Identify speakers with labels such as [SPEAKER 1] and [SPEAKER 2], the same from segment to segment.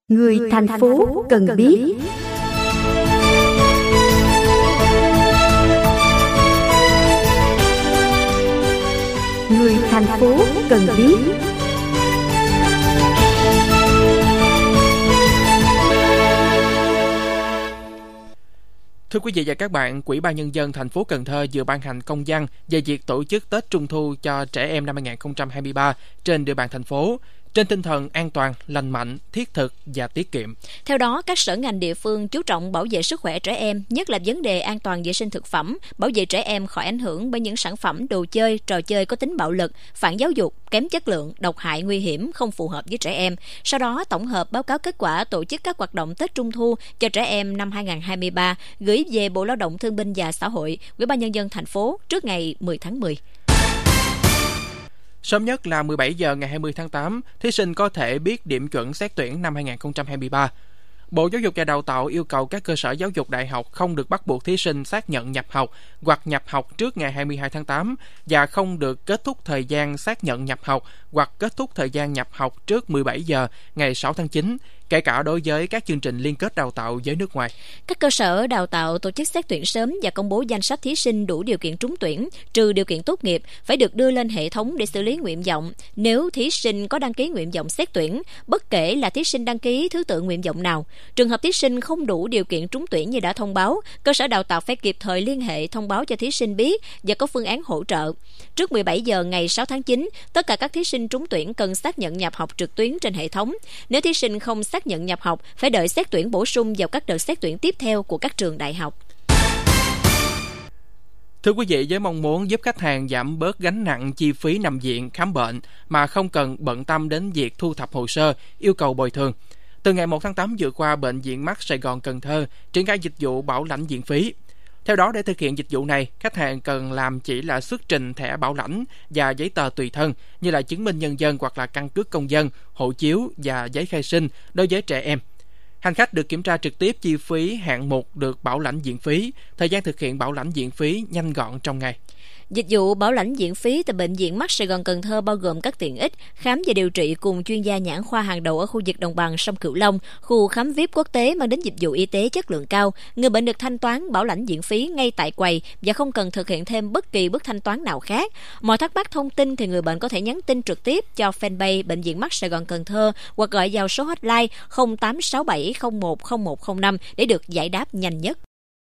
[SPEAKER 1] Người thành phố cần biết. Người thành phố cần biết.
[SPEAKER 2] Thưa quý vị và các bạn, Ủy ban Nhân dân thành phố Cần Thơ vừa ban hành công văn về việc tổ chức Tết Trung thu cho trẻ em năm 2023 trên địa bàn thành phố, trên tinh thần an toàn, lành mạnh, thiết thực và tiết kiệm.
[SPEAKER 3] Theo đó, các sở ngành địa phương chú trọng bảo vệ sức khỏe trẻ em, nhất là vấn đề an toàn vệ sinh thực phẩm, bảo vệ trẻ em khỏi ảnh hưởng bởi những sản phẩm đồ chơi, trò chơi có tính bạo lực, phản giáo dục, kém chất lượng, độc hại, nguy hiểm, không phù hợp với trẻ em. Sau đó, tổng hợp báo cáo kết quả tổ chức các hoạt động Tết Trung thu cho trẻ em năm 2023, gửi về Bộ Lao động Thương binh và Xã hội, Ủy ban Nhân dân thành phố trước ngày 10 tháng 10.
[SPEAKER 2] Sớm nhất là 17 giờ ngày 20 tháng 8, thí sinh có thể biết điểm chuẩn xét tuyển năm 2023. Bộ Giáo dục và Đào tạo yêu cầu các cơ sở giáo dục đại học không được bắt buộc thí sinh xác nhận nhập học hoặc nhập học trước ngày 22 tháng 8 và không được kết thúc thời gian xác nhận nhập học hoặc kết thúc thời gian nhập học trước 17 giờ ngày 6 tháng 9, kể cả đối với các chương trình liên kết đào tạo với nước ngoài.
[SPEAKER 3] Các cơ sở đào tạo tổ chức xét tuyển sớm và công bố danh sách thí sinh đủ điều kiện trúng tuyển, trừ điều kiện tốt nghiệp, phải được đưa lên hệ thống để xử lý nguyện vọng. Nếu thí sinh có đăng ký nguyện vọng xét tuyển, bất kể là thí sinh đăng ký thứ tự nguyện vọng nào, trường hợp thí sinh không đủ điều kiện trúng tuyển như đã thông báo, cơ sở đào tạo phải kịp thời liên hệ thông báo cho thí sinh biết và có phương án hỗ trợ. Trước 17 giờ ngày 6 tháng 9, tất cả các thí sinh trúng tuyển cần xác nhận nhập học trực tuyến trên hệ thống. Nếu thí sinh không xác nhận nhập học, phải đợi xét tuyển bổ sung vào các đợt xét tuyển tiếp theo của các trường đại học.
[SPEAKER 2] Thưa quý vị, với mong muốn giúp khách hàng giảm bớt gánh nặng chi phí nằm viện, khám bệnh mà không cần bận tâm đến việc thu thập hồ sơ, yêu cầu bồi thường, từ ngày 1 tháng 8 vừa qua, Bệnh viện Mắt Sài Gòn Cần Thơ triển khai dịch vụ bảo lãnh viện phí. Theo đó, để thực hiện dịch vụ này, khách hàng cần làm chỉ là xuất trình thẻ bảo lãnh và giấy tờ tùy thân như là chứng minh nhân dân hoặc là căn cước công dân, hộ chiếu và giấy khai sinh đối với trẻ em. Hành khách được kiểm tra trực tiếp chi phí hạng mục được bảo lãnh viện phí, thời gian thực hiện bảo lãnh viện phí nhanh gọn trong ngày.
[SPEAKER 3] Dịch vụ bảo lãnh viện phí tại Bệnh viện Mắt Sài Gòn Cần Thơ bao gồm các tiện ích khám và điều trị cùng chuyên gia nhãn khoa hàng đầu ở khu vực đồng bằng sông Cửu Long, khu khám VIP quốc tế mang đến dịch vụ y tế chất lượng cao. Người bệnh được thanh toán bảo lãnh viện phí ngay tại quầy và không cần thực hiện thêm bất kỳ bước thanh toán nào khác. Mọi thắc mắc thông tin thì người bệnh có thể nhắn tin trực tiếp cho fanpage Bệnh viện Mắt Sài Gòn Cần Thơ hoặc gọi vào số hotline 0867010105 để được giải đáp nhanh nhất.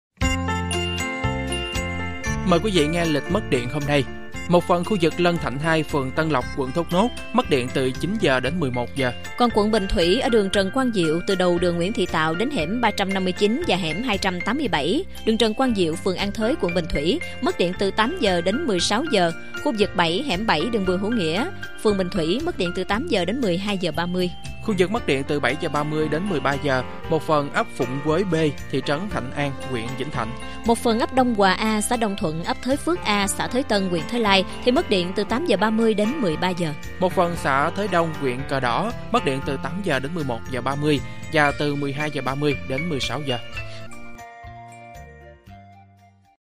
[SPEAKER 2] Mời quý vị nghe lịch mất điện hôm nay. Một phần khu vực Lân Thạnh 2, phường Tân Lộc, quận Thốt Nốt mất điện từ 9 giờ đến 11 giờ.
[SPEAKER 3] Còn quận Bình Thủy ở đường Trần Quang Diệu từ đầu đường Nguyễn Thị Tạo đến hẻm 359 và hẻm 287, đường Trần Quang Diệu, phường An Thới, quận Bình Thủy mất điện từ 8 giờ đến 16 giờ. Khu vực 7, hẻm 7, đường Bùi Hữu Nghĩa, phường Bình Thủy mất điện từ 8 giờ đến 12 giờ 30.
[SPEAKER 2] Khu vực mất điện từ 7 giờ 30 đến 13 giờ, một phần ấp Phụng Quế B, thị trấn Thạnh An, huyện Vĩnh Thạnh.
[SPEAKER 3] Một phần ấp Đông Hòa A, xã Đông Thuận, ấp Thới Phước A, xã Thới Tân, huyện Thới Lai thì mất điện từ 8 giờ 30 đến 13 giờ.
[SPEAKER 2] Một phần xã Thới Đông, huyện Cờ Đỏ mất điện từ 8 giờ đến 11 giờ 30 và từ 12 giờ 30 đến 16 giờ.